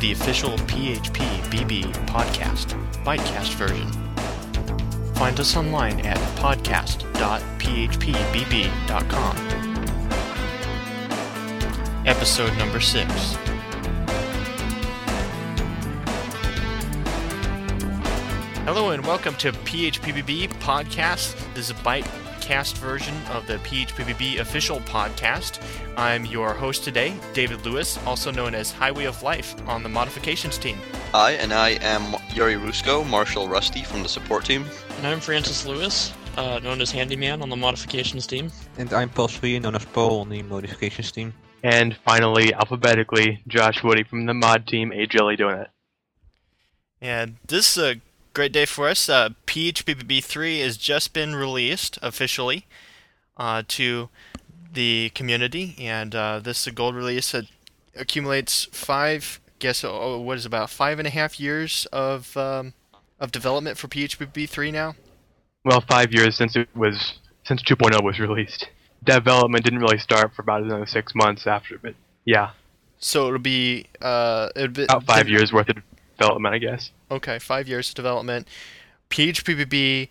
the official PHP BB podcast, Bytecast version. Find us online at podcast.phpbb.com. Episode number 6. Hello and welcome to PHPBB Podcast. This is a Bytecast version of the PHPBB official podcast. I'm your host today, David Lewis, also known as Highway of Life on the modifications team. Hi, and I am Yuri Rusko, Marshall Rusty from the support team. And I'm Francis Lewis, known as Handyman on the modifications team. And I'm Paul Swee, known as Paul on the modifications team. And finally, alphabetically, Josh Woody from the mod team, A Jelly Donut. And this is a great day for us. PHPBB 3 has just been released officially to the community, and this is a gold release that accumulates 5.5 years of development for PHPBB 3 now. Well, 5 years since 2.0 was released. Development didn't really start for about another 6 months after, but yeah. So it'll be about 5 years worth of development, I guess. Okay, 5 years of development. PHPBB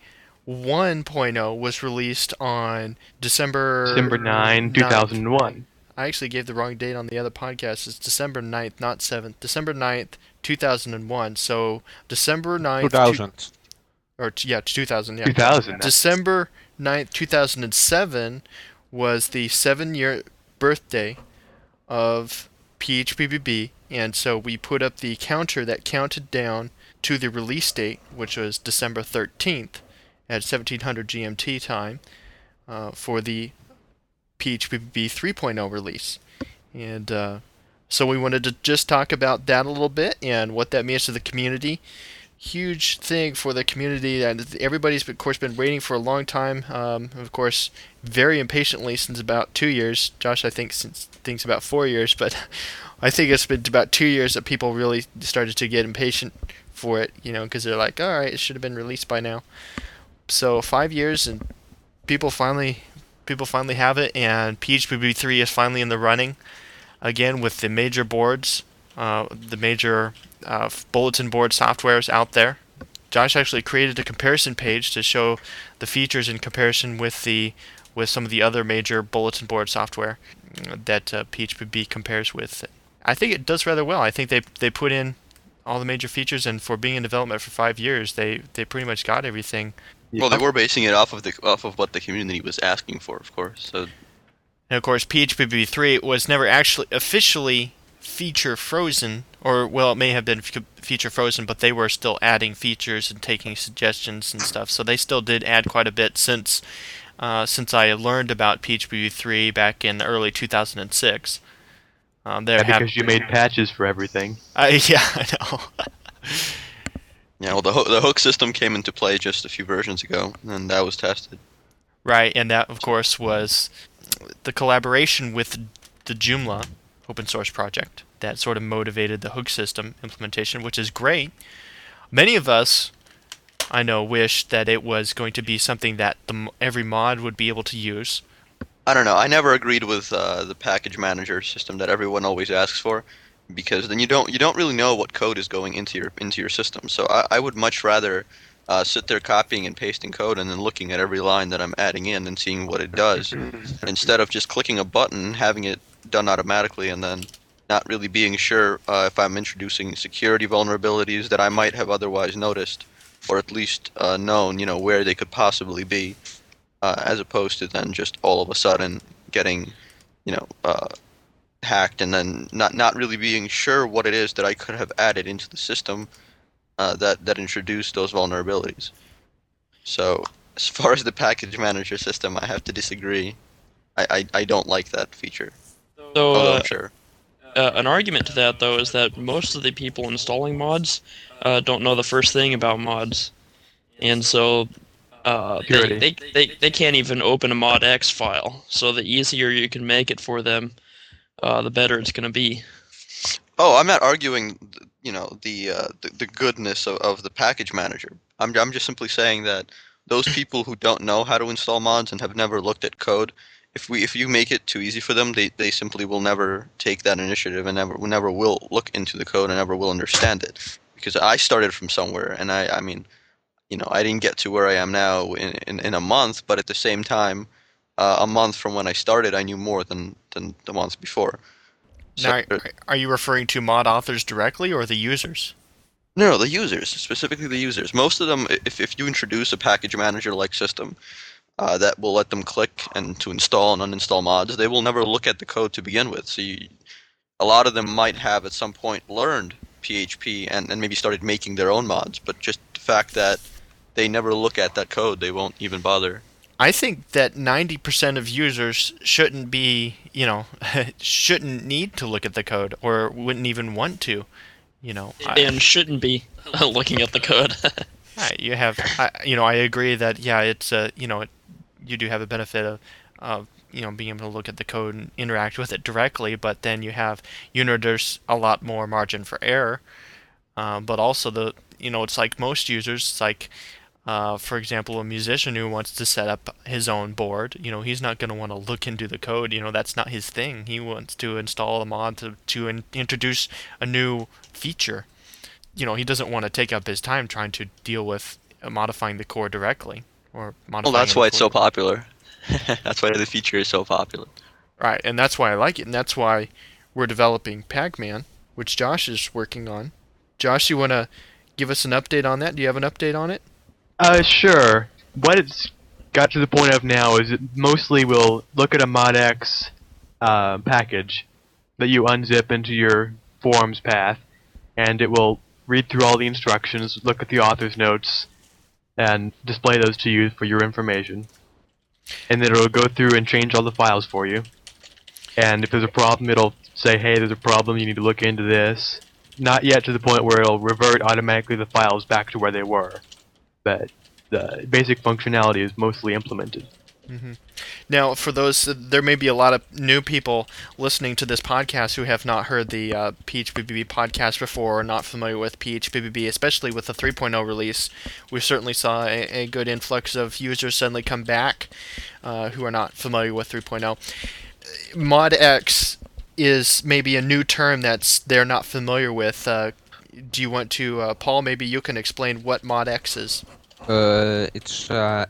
1.0 was released on December 9, 2001. I actually gave the wrong date on the other podcast. It's December 9th, not 7th. December 9th, 2001. So December 9th... 2000. 2000, yeah. 2000. December 9th, 2007 was the 7-year birthday of PHPBB, and so we put up the counter that counted down to the release date, which was December 13th at 1700 GMT time for the PHPBB 3.0 release. And so we wanted to just talk about that a little bit and what that means to the community. Huge thing for the community, and everybody's of course been waiting for a long time. Of course, very impatiently since about 2 years. Josh, I think since things about 4 years, but I think it's been about 2 years that people really started to get impatient for it. Because they're like, all right, it should have been released by now. So 5 years, and people finally have it, and PHPBB 3 is finally in the running again with the major boards, the major bulletin board softwares out there. Josh actually created a comparison page to show the features in comparison with some of the other major bulletin board software that PHPBB compares with. I think it does rather well. I think they put in all the major features, and for being in development for 5 years, they pretty much got everything. Well, they were basing it off of what the community was asking for, of course. So, and of course, PHPBB 3 was never actually officially feature frozen, or well, it may have been feature frozen, but they were still adding features and taking suggestions and stuff. So they still did add quite a bit since I learned about PHPBB 3 back in early 2006. Because you made patches for everything. Yeah, I know. Yeah, well, the hook system came into play just a few versions ago, and that was tested. Right, and that, of course, was the collaboration with the Joomla open source project that sort of motivated the hook system implementation, which is great. Many of us, I know, wish that it was going to be something that every mod would be able to use. I don't know. I never agreed with the package manager system that everyone always asks for, because then you don't really know what code is going into your system. So I would much rather sit there copying and pasting code and then looking at every line that I'm adding in and seeing what it does, instead of just clicking a button, having it done automatically, and then not really being sure if I'm introducing security vulnerabilities that I might have otherwise noticed, or at least known, where they could possibly be, as opposed to then just all of a sudden getting, hacked, and then not really being sure what it is that I could have added into the system that introduced those vulnerabilities. So as far as the package manager system, I have to disagree. I don't like that feature. So, I'm sure. An argument to that, though, is that most of the people installing mods don't know the first thing about mods. And so they can't even open a modx file. So the easier you can make it for them, the better it's going to be. Oh, I'm not arguing, the goodness of the package manager. I'm just simply saying that those people who don't know how to install mods and have never looked at code, if you make it too easy for them, they simply will never take that initiative and never will look into the code and never will understand it. Because I started from somewhere, and I mean, I didn't get to where I am now in a month, but at the same time, a month from when I started, I knew more than the month before. So, Now, are you referring to mod authors directly or the users? no, the users, specifically the users. Most of them, if you introduce a package manager-like system that will let them click and to install and uninstall mods, they will never look at the code to begin with. So a lot of them might have at some point learned PHP and maybe started making their own mods, but just the fact that they never look at that code, they won't even bother. I think that 90% of users shouldn't be, shouldn't need to look at the code or wouldn't even want to, And shouldn't be looking at the code. You have, I agree that, yeah, it's, you do have a benefit of being able to look at the code and interact with it directly, but then you have, there's a lot more margin for error. But also it's like most users, it's like, for example, a musician who wants to set up his own board, he's not going to want to look into the code. That's not his thing. He wants to install a mod to introduce a new feature. He doesn't want to take up his time trying to deal with modifying the core directly or modifying. Well, that's why it's so popular. That's why the feature is so popular. Right, and that's why I like it, and that's why we're developing Pacman, which Josh is working on. Josh, you want to give us an update on that? Do you have an update on it? Sure. What it's got to the point of now is it mostly will look at a modx package that you unzip into your forums path, and it will read through all the instructions, look at the author's notes, and display those to you for your information. And then it'll go through and change all the files for you. And if there's a problem, it'll say, hey, there's a problem, you need to look into this. Not yet to the point where it'll revert automatically the files back to where they were. But the basic functionality is mostly implemented. Mm-hmm. Now, for those, there may be a lot of new people listening to this podcast who have not heard the PHPBB podcast before or not familiar with PHPBB, especially with the 3.0 release. We certainly saw a good influx of users suddenly come back who are not familiar with 3.0. ModX is maybe a new term that they're not familiar with. Do you want to, Paul, maybe you can explain what ModX is? It's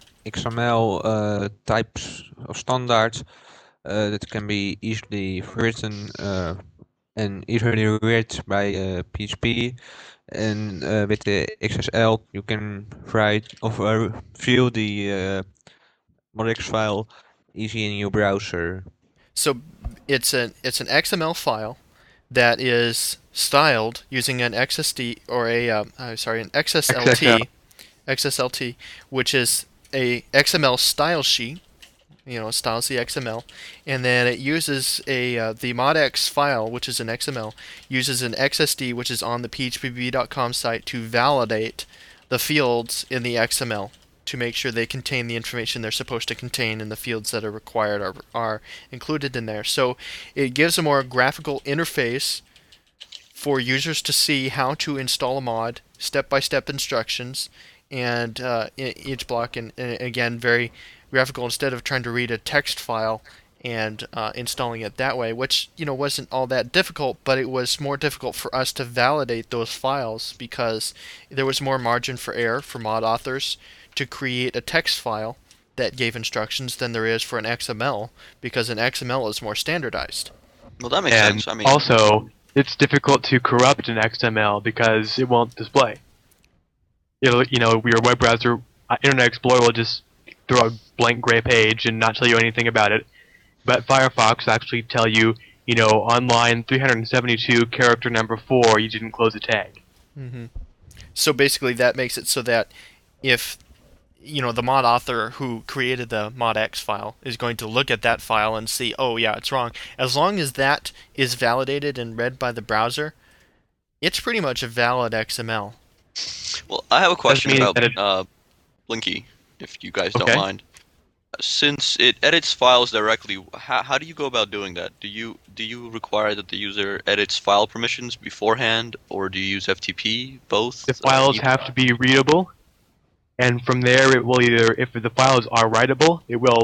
XML types of standards that can be easily written and easily read by PHP. And with the XSL, you can write or view the ModX file easy in your browser. So it's an XML file that is styled using an XSD or an XSLT. XSLT, which is a XML style sheet, styles the XML, and then it uses the modx file, which is an XML, uses an XSD, which is on the phpbb.com site to validate the fields in the XML to make sure they contain the information they're supposed to contain and the fields that are required are included in there. So it gives a more graphical interface for users to see how to install a mod, step-by-step instructions, and each block, and again, very graphical instead of trying to read a text file and installing it that way, which wasn't all that difficult, but it was more difficult for us to validate those files because there was more margin for error for mod authors to create a text file that gave instructions than there is for an XML, because an XML is more standardized. Well, that makes sense. I mean, also, it's difficult to corrupt an XML because it won't display. Your web browser, Internet Explorer will just throw a blank gray page and not tell you anything about it. But Firefox will actually tell you, on line 372, character number 4, you didn't close a tag. Mm-hmm. So basically that makes it so that if the mod author who created the modx file is going to look at that file and see, oh yeah, it's wrong. As long as that is validated and read by the browser, it's pretty much a valid XML. Well, I have a question about Blinky, if you guys don't mind. Since it edits files directly, how do you go about doing that? Do you require that the user edits file permissions beforehand, or do you use FTP? Both? The files have to be readable, and from there it will either, if the files are writable, it will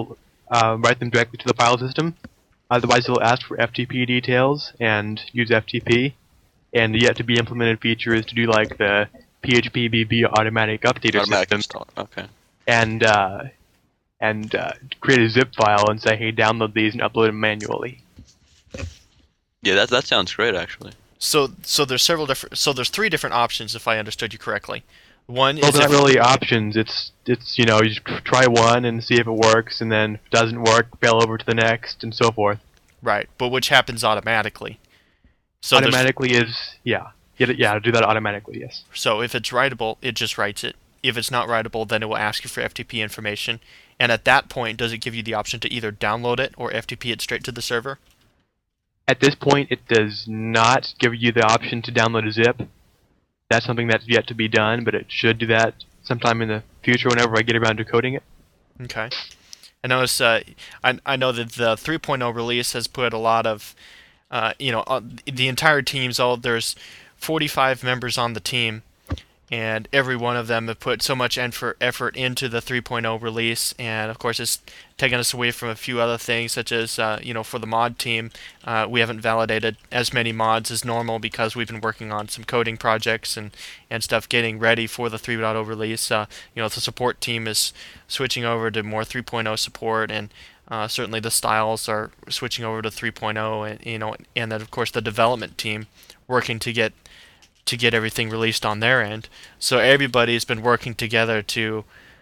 write them directly to the file system. Otherwise, it'll ask for FTP details and use FTP. And the yet to be implemented feature is to do like the PHP-BB automatic updater Automatic system install. Okay. and create a zip file and say, hey, download these and upload them manually. Yeah, that sounds great actually. So there's there's three different options if I understood you correctly. One Well, is they're if, not really options. It's you just try one and see if it works, and then if it doesn't work, fail over to the next, and so forth. right, but which happens automatically. So there's- Automatically is do that automatically. Yes. So if it's writable, it just writes it. If it's not writable, then it will ask you for FTP information. And at that point, does it give you the option to either download it or FTP it straight to the server? At this point, it does not give you the option to download a zip. That's something that's yet to be done, but it should do that sometime in the future whenever I get around to coding it. Okay. I notice. I know that the 3.0 release has put a lot of, the entire team's all there's 45 members on the team, and every one of them have put so much effort into the 3.0 release, and of course it's taken us away from a few other things, such as for the mod team, we haven't validated as many mods as normal because we've been working on some coding projects and stuff getting ready for the 3.0 release. The support team is switching over to more 3.0 support, and certainly the styles are switching over to 3.0, and then of course the development team working to get everything released on their end. So everybody's been working together to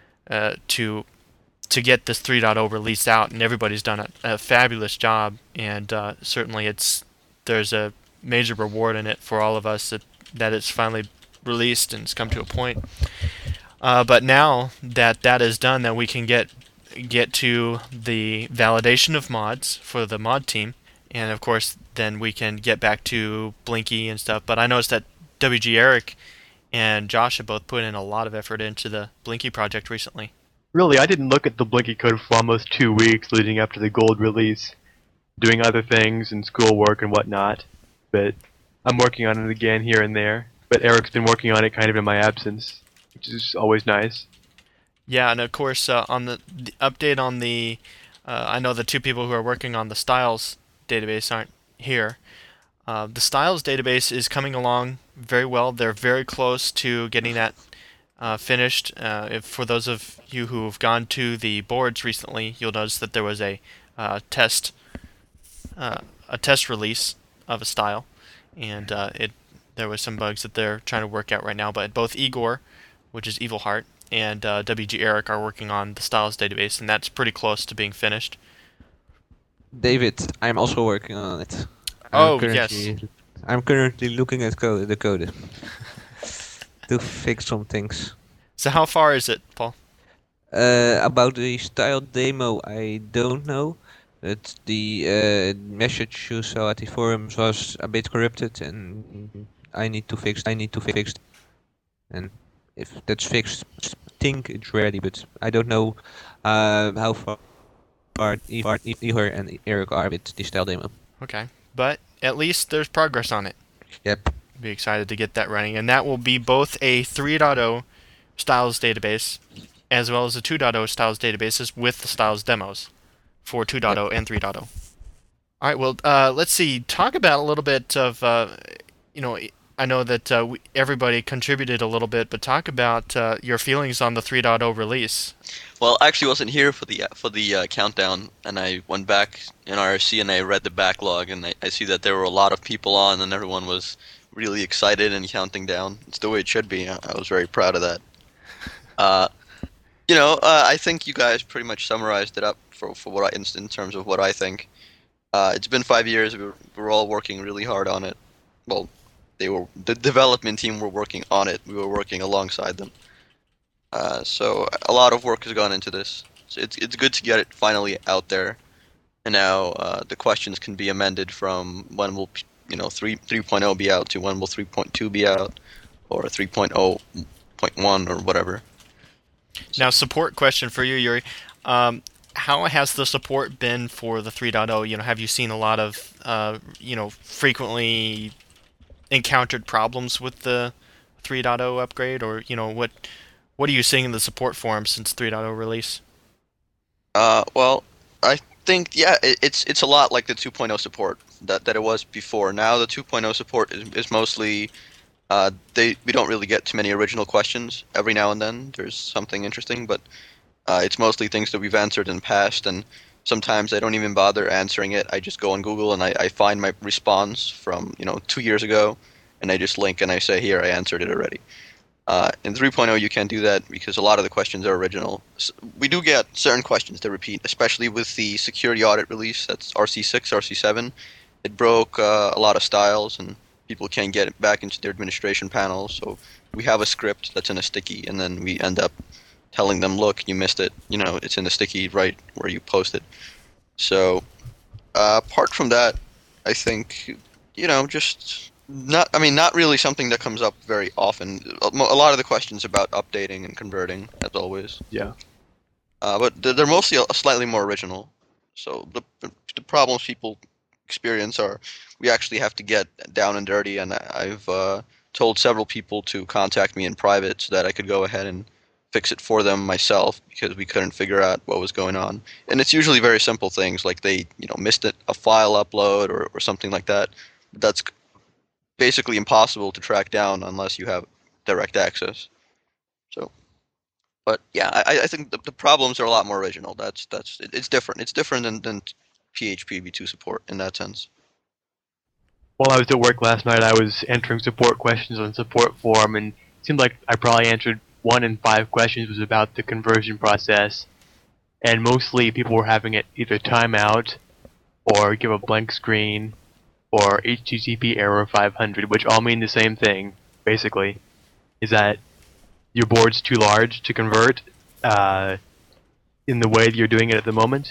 get this 3.0 release out, and everybody's done a fabulous job. And certainly there's a major reward in it for all of us that it's finally released and it's come to a point. But now that is done, then we can get to the validation of mods for the mod team, and of course then we can get back to Blinky and stuff. But I noticed that WG Eric and Josh have both put in a lot of effort into the Blinky project recently. Really, I didn't look at the Blinky code for almost 2 weeks leading up to the gold release, doing other things and schoolwork and whatnot. But I'm working on it again here and there. But Eric's been working on it kind of in my absence, which is always nice. Yeah, and of course on the update on the, I know the two people who are working on the styles database aren't here. The styles database is coming along very well. They're very close to getting that finished. For those of you who have gone to the boards recently, you'll notice that there was a test release of a style, and there was some bugs that they're trying to work out right now. But both Igor, which is Evil Heart, and WG Eric are working on the styles database, and that's pretty close to being finished. David, I'm also working on it. Yes. I'm currently looking at the code to fix some things. So how far is it, Paul? About the style demo, I don't know. But the message you saw at the forums was a bit corrupted, and I need to fix. And if that's fixed, I think it's ready. But I don't know how far Igor and Eric are with the style demo. Okay. But at least there's progress on it. Yep. Be excited to get that running. And that will be both a 3.0 styles database as well as a 2.0 styles databases with the styles demos for 2.0 and 3.0. All right, well, let's see. Talk about a little bit of, I know that everybody contributed a little bit, but talk about your feelings on the 3.0 release. Well, I actually wasn't here for the countdown, and I went back in RSC and I read the backlog, and I see that there were a lot of people on, and everyone was really excited and counting down. It's the way it should be. I was very proud of that. I think you guys pretty much summarized it up for what in terms of what I think. It's been 5 years. We're all working really hard on it. Well, the development team were working on it. We were working alongside them. So a lot of work has gone into this. So it's good to get it finally out there. And now the questions can be amended from when will 3.0 be out to when will 3.2 be out, or 3.0.1 or whatever. Now, support question for you, Yuri. How has the support been for the 3.0? Have you seen a lot of frequently encountered problems with the 3.0 upgrade, or what are you seeing in the support forums since 3.0 release? I think it's a lot like the 2.0 support that it was before. Now the 2.0 support is mostly we don't really get too many original questions. Every now and then there's something interesting, but it's mostly things that we've answered in the past, and sometimes I don't even bother answering it. I just go on Google and I find my response from 2 years ago, and I just link and I say, here, I answered it already. In 3.0, you can't do that because a lot of the questions are original. We do get certain questions that repeat, especially with the security audit release. That's RC6, RC7. It broke a lot of styles, and people can't get it back into their administration panel. So we have a script that's in a sticky, and then we end up telling them, look, you missed it. It's in the sticky right where you posted. So apart from that, I think, just not really something that comes up very often. A lot of the questions about updating and converting, as always. Yeah. But they're mostly slightly more original. So the problems people experience are we actually have to get down and dirty, and I've told several people to contact me in private so that I could go ahead and fix it for them myself because we couldn't figure out what was going on. And it's usually very simple things like they missed a file upload or something like that. That's basically impossible to track down unless you have direct access. So, but yeah, I think the problems are a lot more original. It's different. It's different than PHP v2 support in that sense. While I was at work last night, I was entering support questions on the support forum, and it seemed like I probably answered 1 in 5 questions was about the conversion process, and mostly people were having it either time out, or give a blank screen, or HTTP error 500, which all mean the same thing, basically, is that your board's too large to convert in the way that you're doing it at the moment.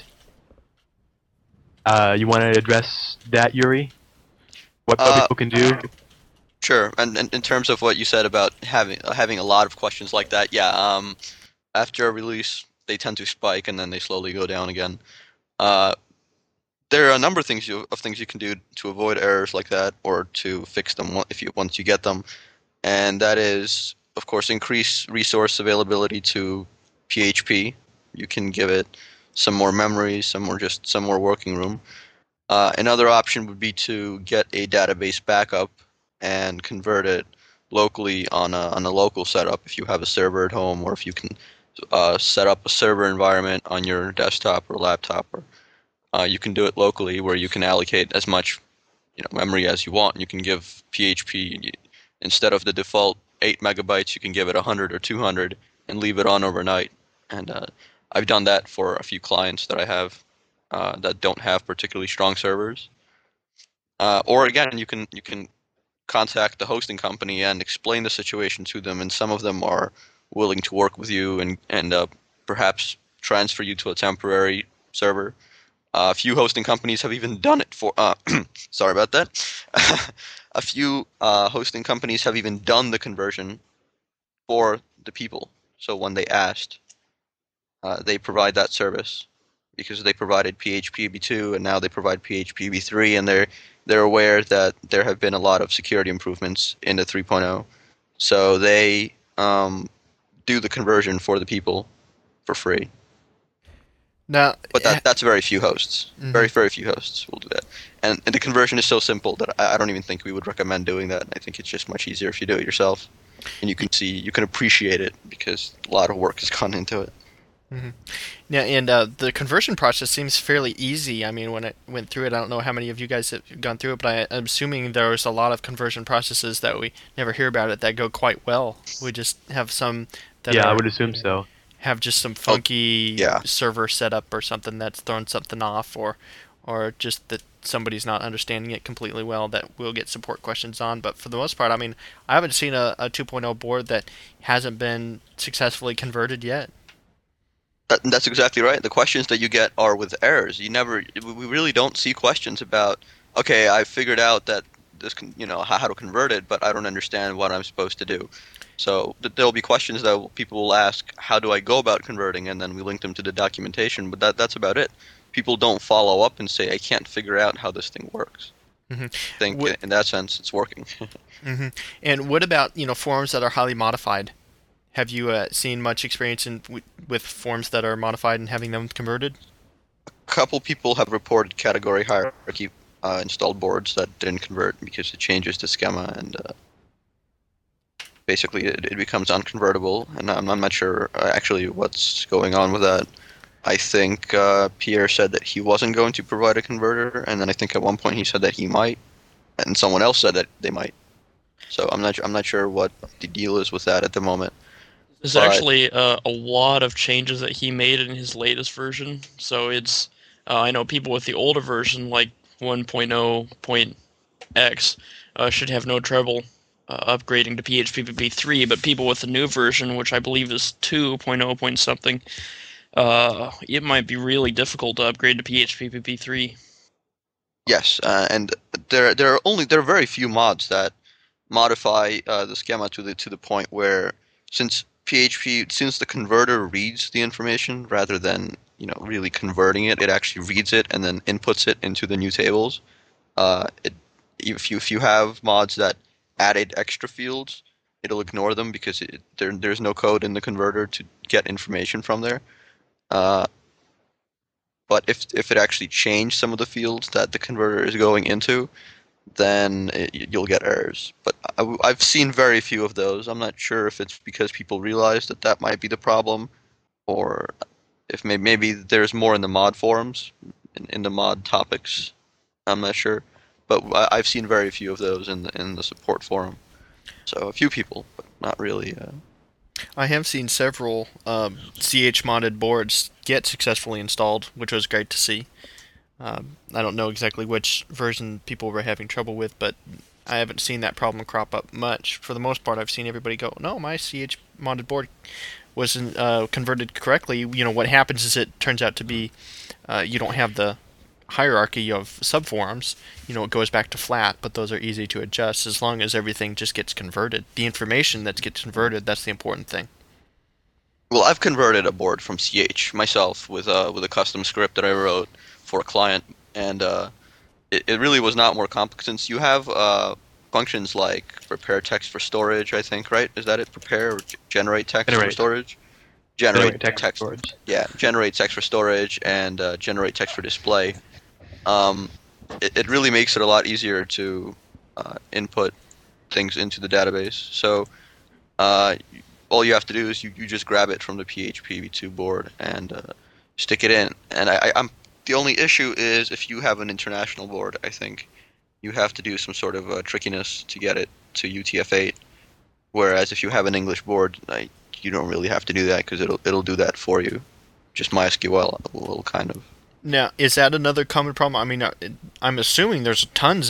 You want to address that, Yuri? What people can do? Sure, and in terms of what you said about having a lot of questions like that, yeah, after a release, they tend to spike and then they slowly go down again. There are a number of things you can do to avoid errors like that or to fix them once you get them, and that is, of course, increase resource availability to PHP. You can give it some more memory, some more working room. Another option would be to get a database backup and convert it locally on a local setup if you have a server at home, or if you can set up a server environment on your desktop or laptop, or you can do it locally where you can allocate as much memory as you want. You can give PHP, instead of the default 8 megabytes, you can give it 100 or 200 and leave it on overnight. And I've done that for a few clients that I have that don't have particularly strong servers. Or again, you can contact the hosting company and explain the situation to them, and some of them are willing to work with you and perhaps transfer you to a temporary server. A few hosting companies have even done it for. Sorry about that. A few hosting companies have even done the conversion for the people. So when they asked, they provide that service because they provided PHP v2 and now they provide PHP v3, and they're aware that there have been a lot of security improvements in the 3.0. So they do the conversion for the people for free. Now, but that's very few hosts. Mm-hmm. Very, very few hosts will do that. And the conversion is so simple that I don't even think we would recommend doing that. I think it's just much easier if you do it yourself. And you can appreciate it because a lot of work has gone into it. Mm-hmm. Yeah, and the conversion process seems fairly easy. I mean, when I went through it, I don't know how many of you guys have gone through it, but I'm assuming there's a lot of conversion processes that we never hear about it that go quite well. We just have some that I would assume so. Have just some funky server setup or something that's thrown something off, or just that somebody's not understanding it completely well that we'll get support questions on. But for the most part, I mean, I haven't seen a 2.0 board that hasn't been successfully converted yet. That's exactly right. The questions that you get are with errors. We really don't see questions about, okay, I figured out that this how to convert it, but I don't understand what I'm supposed to do. So there'll be questions that people will ask, how do I go about converting? And then we link them to the documentation, but that's about it. People don't follow up and say, I can't figure out how this thing works. Mm-hmm. I think in that sense it's working. Mm-hmm. And what about forms that are highly modified? Have you seen much experience with forms that are modified and having them converted? A couple people have reported category hierarchy installed boards that didn't convert because it changes the schema and basically it becomes unconvertible. And I'm not sure actually what's going on with that. I think Pierre said that he wasn't going to provide a converter, and then I think at one point he said that he might, and someone else said that they might. So I'm not sure what the deal is with that at the moment. There's But- actually a lot of changes that he made in his latest version. So it's I know people with the older version, like 1.0.x, should have no trouble upgrading to PHP 3, but people with the new version, which I believe is 2.0 point something, it might be really difficult to upgrade to PHP 3. Yes, and there are very few mods that modify the schema to the point where since the converter reads the information rather than really converting it, it actually reads it and then inputs it into the new tables. If you have mods that added extra fields, it'll ignore them because there's no code in the converter to get information from there. But if it actually changed some of the fields that the converter is going into, then you'll get errors. But I've seen very few of those. I'm not sure if it's because people realize that might be the problem, or if maybe there's more in the mod forums, in the mod topics. I'm not sure, but I've seen very few of those in the support forum. So a few people, but not really. I have seen several CH modded boards get successfully installed, which was great to see. I don't know exactly which version people were having trouble with, but I haven't seen that problem crop up much. For the most part, I've seen everybody go, no, my CH modded board wasn't converted correctly. What happens is it turns out to be you don't have the hierarchy of subforms. It goes back to flat, but those are easy to adjust as long as everything just gets converted. The information that gets converted, that's the important thing. Well, I've converted a board from CH myself with a custom script that I wrote for a client, and it really was not more complicated since you have functions like prepare text for storage, I think, right? Is that it? Prepare or generate text for storage? Generate text for storage. Yeah, generate text for storage and generate text for display. It really makes it a lot easier to input things into the database. So all you have to do is you just grab it from the PHP v2 board and stick it in. And I'm the only issue is if you have an international board, I think you have to do some sort of trickiness to get it to UTF-8. Whereas if you have an English board, you don't really have to do that because it'll do that for you. Just MySQL will kind of. Now, is that another common problem? I mean, I'm assuming there's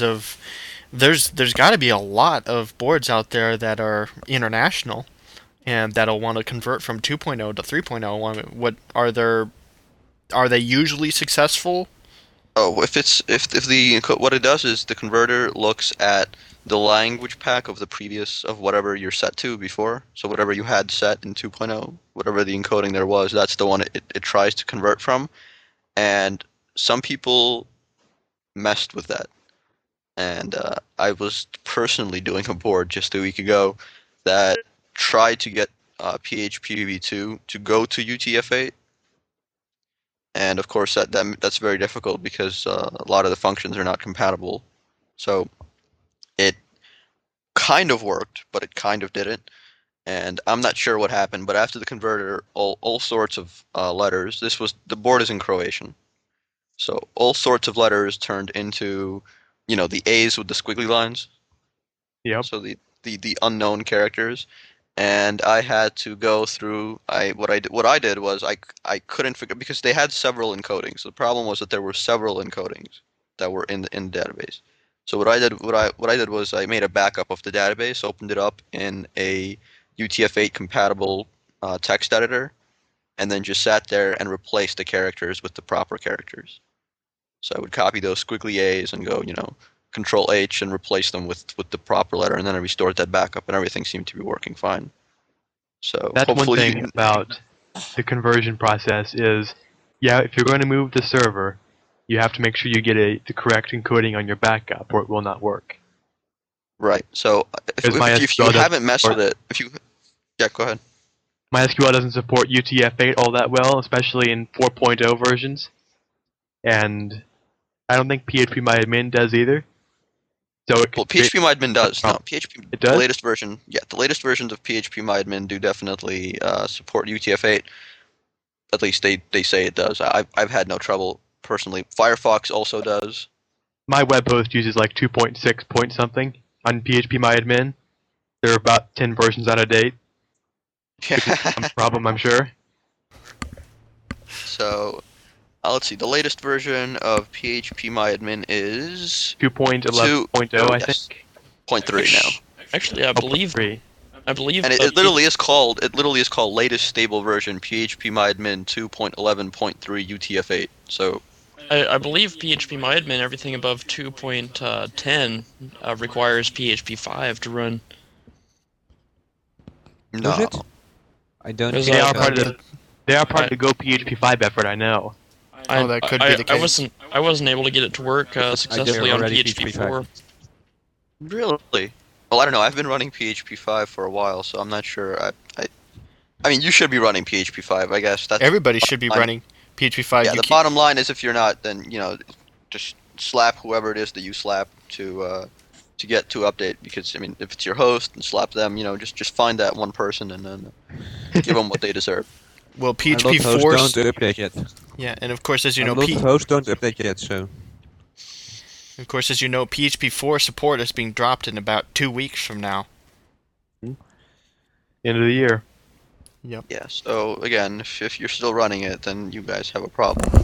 got to be a lot of boards out there that are international and that'll want to convert from 2.0 to 3.0. Are they usually successful? Oh, what it does is the converter looks at the language pack of whatever you're set to before. So whatever you had set in 2.0, whatever the encoding there was, that's the one it tries to convert from. And some people messed with that. And I was personally doing a board just a week ago that tried to get PHP v2 to go to UTF-8. And of course that's very difficult because a lot of the functions are not compatible. So it kind of worked, but it kind of didn't. And I'm not sure what happened, but after the converter, all sorts of letters. The board is in Croatian, so all sorts of letters turned into, the A's with the squiggly lines. Yep. So the unknown characters. And I had to go through. What I did was I couldn't figure because they had several encodings. The problem was that there were several encodings that were in the database. So what I did was I made a backup of the database, opened it up in a UTF-8 compatible text editor, and then just sat there and replaced the characters with the proper characters. So I would copy those squiggly A's and go, Control H and replace them with the proper letter, and then I restored that backup, and everything seemed to be working fine. So that's one hopefully thing about the conversion process is, if you're going to move the server, you have to make sure you get the correct encoding on your backup, or it will not work. Right. So if you haven't messed with it, go ahead. MySQL doesn't support UTF-8 all that well, especially in 4.0 versions. and I don't think PHPMyAdmin does either. So it Well, could create- PHPMyAdmin does. No, PHP. It does? The latest version. Yeah, the latest versions of PHPMyAdmin do definitely support UTF-8. At least they say it does. I've had no trouble personally. Firefox also does. my web host uses like 2.6 point something on PHPMyAdmin. There are about 10 versions out of date. Some problem, I'm sure. So, let's see. The latest version of PHPMyAdmin is 2.11.0, I yes. think. 0.3 now. Actually, I believe 3. And it literally is called latest stable version PHPMyAdmin 2.11.3 UTF-8. So I believe PHPMyAdmin, everything above 2.10 requires PHP5 to run. no. Does it? I don't Because think They are so. part of the the Go PHP5 effort, I know. Oh, that could be the case. I wasn't able to get it to work successfully on already PHP4. Really? Well, I don't know. I've been running PHP5 for a while, so I'm not sure. I mean, you should be running PHP5. I guess that's Everybody should be fine. running PHP5. Yeah, You the keep- bottom line is if you're not, then just slap whoever it is that you slap to get to update. Because I mean, if it's your host, and slap them. Just find that one person and then give them what they deserve. well, A lot of PHP4. hosts don't update yet. Yeah, and of course, as you A know, lot of hosts don't update yet, so PHP4 support is being dropped in about 2 weeks from now. End of the year. Yeah. So again, if you're still running it, then you guys have a problem.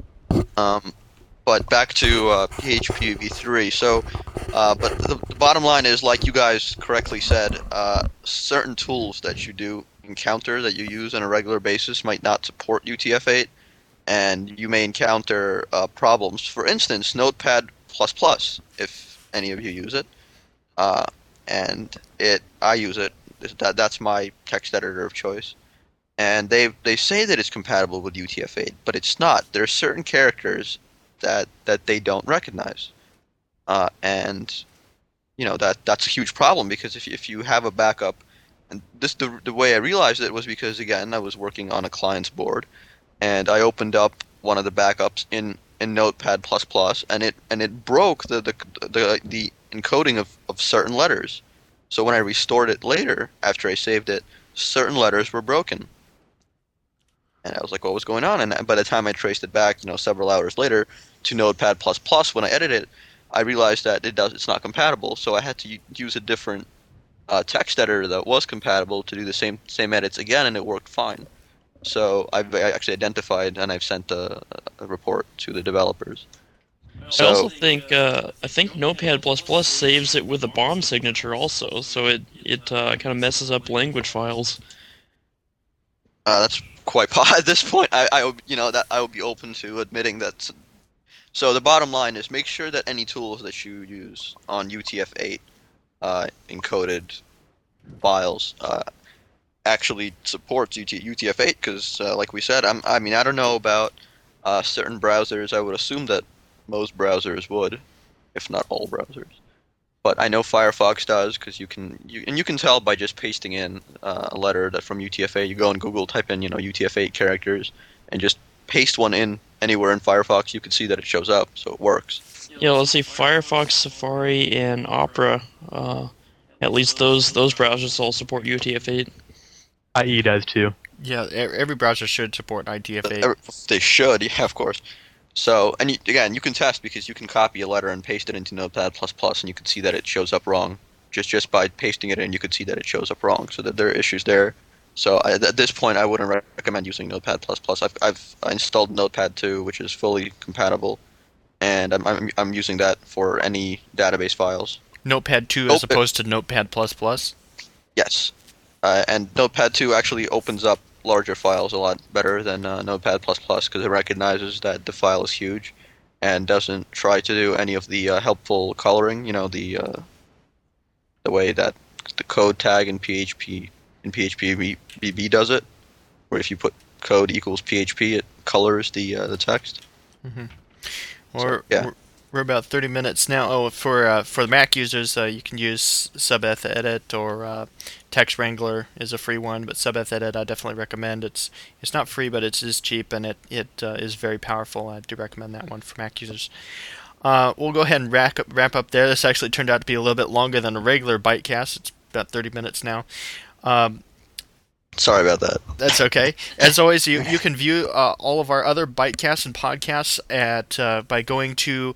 But back to PHP v3. So, but the bottom line is, like you guys correctly said, certain tools that you do encounter that you use on a regular basis might not support UTF-8, and you may encounter problems. For instance, Notepad++, if any of you use it, and I use it. That's my text editor of choice. And they say that it's compatible with UTF-8, but it's not. There are certain characters that they don't recognize, and that's a huge problem, because if you have a backup, and the way I realized it was because, again, I was working on a client's board, and I opened up one of the backups in Notepad++, and it broke the encoding of certain letters. So when I restored it later, after I saved it, certain letters were broken. And I was like, what was going on? And by the time I traced it back, several hours later to Notepad++, when I edited it, I realized that it's not compatible. So I had to use a different text editor that was compatible to do the same edits again, and it worked fine. So I actually identified, and I've sent a report to the developers. I also think Notepad++ saves it with a bomb signature also, so it kind of messes up language files. That's quite at this point. I would be open to admitting that. So the bottom line is, make sure that any tools that you use on UTF-8 encoded files actually supports UTF-8, because like we said, I don't know about certain browsers. I would assume that most browsers would, if not all browsers. But I know Firefox does, because you can tell by just pasting in a letter that from UTF-8. You go on Google, type in UTF-8 characters, and just paste one in anywhere in Firefox. You can see that it shows up, so it works. Yeah, let's see, Firefox, Safari, and Opera. At least those browsers all support UTF-8. IE does too. Yeah, every browser should support IDF8. They should, yeah, of course. So, and again, you can test, because you can copy a letter and paste it into Notepad++, and you can see that it shows up wrong. Just by pasting it in, you could see that it shows up wrong. So that there are issues there. So at this point, I wouldn't recommend using Notepad++. I've installed Notepad 2, which is fully compatible, and I'm using that for any database files. Notepad 2 as opposed to Notepad++. Yes, and Notepad 2 actually opens up larger files a lot better than Notepad++, because it recognizes that the file is huge, and doesn't try to do any of the helpful coloring. The way that the code tag in PHP BB does it, where if you put code equals PHP, it colors the text. Or So, yeah. We're about 30 minutes now. Oh, for the Mac users, you can use SubEthEdit or Text Wrangler is a free one, but SubEthEdit I definitely recommend. It's not free, but it is cheap and it is very powerful. I do recommend that one for Mac users. We'll go ahead and wrap up there. This actually turned out to be a little bit longer than a regular Bytecast. It's about 30 minutes now. Sorry about that. That's okay. As always, you can view all of our other Bytecasts and podcasts by going to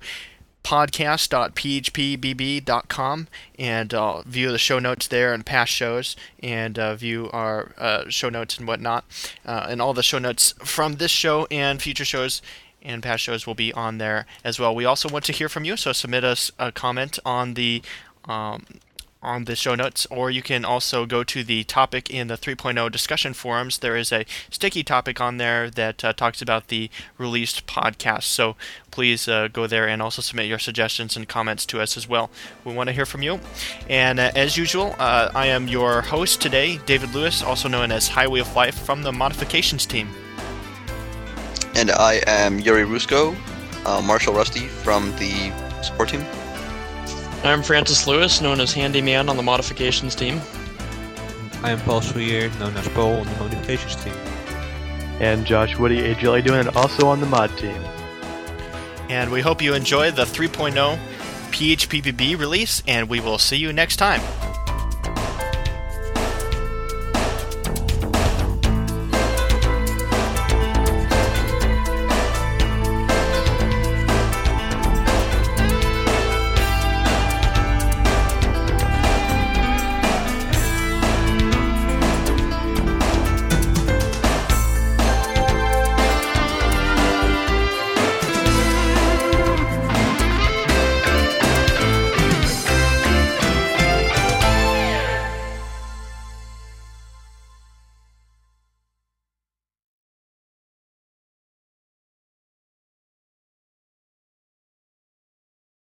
podcast.phpbb.com and view the show notes there and past shows and view our show notes and whatnot. And all the show notes from this show and future shows and past shows will be on there as well. We also want to hear from you, so submit us a comment on the show notes, or you can also go to the topic in the 3.0 discussion forums. There is a sticky topic on there that talks about the released podcast, so please go there and also submit your suggestions and comments to us as well. We want to hear from you. And as usual, I am your host today, David Lewis, also known as Highway of Life from the Modifications team. And I am Yuri Rusko, Marshall Rusty from the support team. I'm Francis Lewis, known as Handyman on the Modifications team. I am Paul Sweer, known as Paul on the Modifications team. And Josh Woody, AGLA doing it also on the mod team. And we hope you enjoy the 3.0 PHPBB release, and we will see you next time.